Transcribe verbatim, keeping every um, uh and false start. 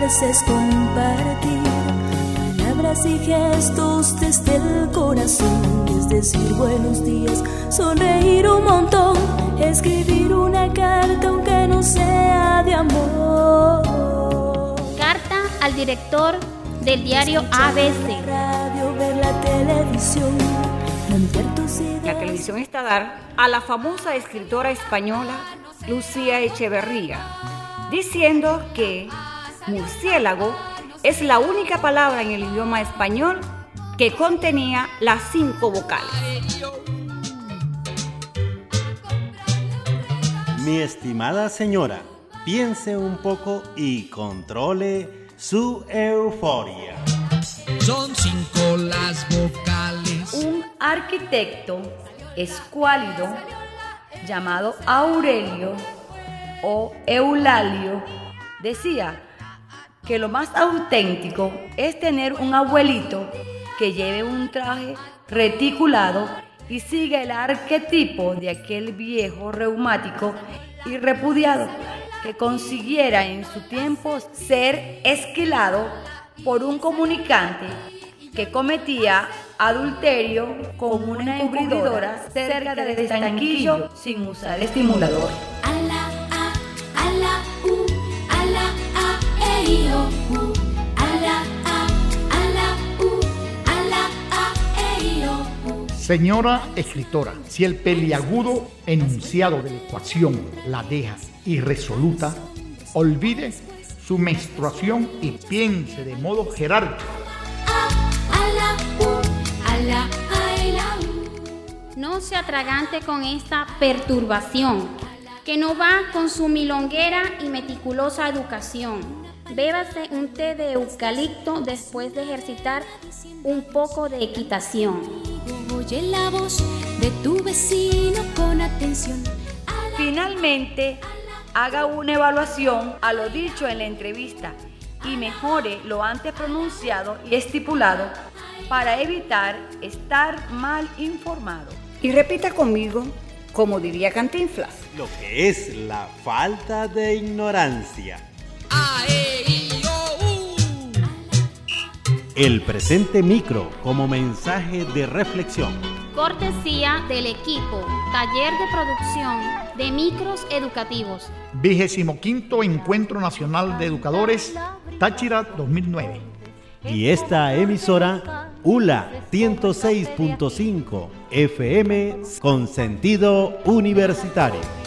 es compartir palabras y gestos desde el corazón. Es decir buenos días, sonreír un montón, escribir una carta aunque no sea de amor. Carta al director del diario A B C. Radio, ver la televisión, plantear tus ideas. La televisión está a dar a la famosa escritora española Lucía Echeverría, diciendo que murciélago es la única palabra en el idioma español que contenía las cinco vocales. Mi estimada señora, piense un poco y controle su euforia. Son cinco las vocales. Un arquitecto escuálido llamado Aurelio o Eulalio decía que lo más auténtico es tener un abuelito que lleve un traje reticulado y siga el arquetipo de aquel viejo reumático y repudiado que consiguiera en su tiempo ser esquilado por un comunicante que cometía adulterio con una encubridora cerca del estanquillo sin usar estimulador. A la A, a la U, a la A, E, I, O, U. A la A, a la U, a la A, E, I, O, U. Señora escritora, si el peliagudo enunciado de la ecuación la deja irresoluta, olvide su menstruación y piense de modo jerárquico. A, a la U, a la A, y la U. No se atragante con esta perturbación, que no va con su milonguera y meticulosa educación. Bébase un té de eucalipto después de ejercitar un poco de equitación. Oye la voz de tu vecino con atención. Finalmente, haga una evaluación a lo dicho en la entrevista y mejore lo antes pronunciado y estipulado para evitar estar mal informado. Y repita conmigo, como diría Cantinflas, Lo que es la falta de ignorancia. A, E, I, O, U. El presente micro como mensaje de reflexión. Cortesía del equipo Taller de Producción de Micros Educativos. Vigésimo quinto Encuentro Nacional de Educadores, Táchira dos mil nueve. Y esta emisora, U L A ciento seis punto cinco F M con sentido universitario.